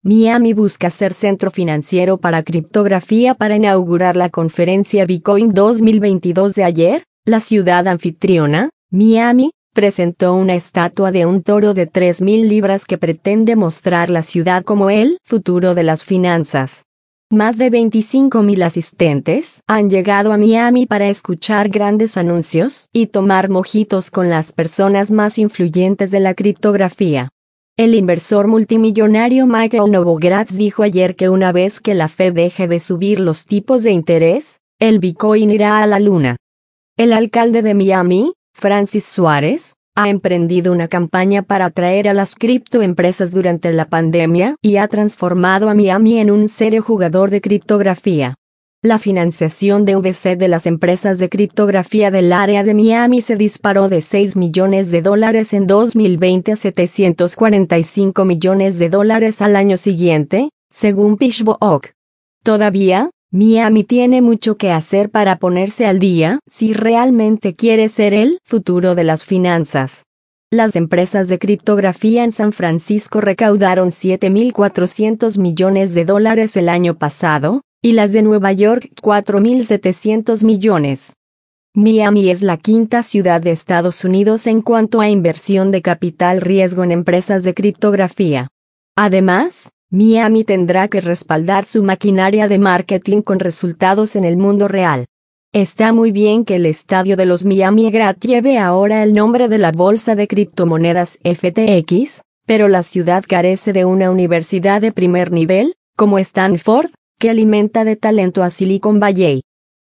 Miami busca ser centro financiero para criptografía para inaugurar la conferencia Bitcoin 2022 de ayer. La ciudad anfitriona, Miami, presentó una estatua de un toro de 3.000 libras que pretende mostrar la ciudad como el futuro de las finanzas. Más de 25.000 asistentes han llegado a Miami para escuchar grandes anuncios y tomar mojitos con las personas más influyentes de la criptografía. El inversor multimillonario Michael Novogratz dijo ayer que una vez que la Fed deje de subir los tipos de interés, el Bitcoin irá a la luna. El alcalde de Miami, Francis Suárez, ha emprendido una campaña para atraer a las criptoempresas durante la pandemia y ha transformado a Miami en un serio jugador de criptografía. La financiación de VC de las empresas de criptografía del área de Miami se disparó de $6 millones en 2020 a $745 millones al año siguiente, según PitchBook. Todavía, Miami tiene mucho que hacer para ponerse al día si realmente quiere ser el futuro de las finanzas. Las empresas de criptografía en San Francisco recaudaron $7.400 millones el año pasado, y las de Nueva York 4.700 millones. Miami es la quinta ciudad de Estados Unidos en cuanto a inversión de capital riesgo en empresas de criptografía. Además, Miami tendrá que respaldar su maquinaria de marketing con resultados en el mundo real. Está muy bien que el estadio de los Miami Heat lleve ahora el nombre de la bolsa de criptomonedas FTX, pero la ciudad carece de una universidad de primer nivel, como Stanford, que alimenta de talento a Silicon Valley.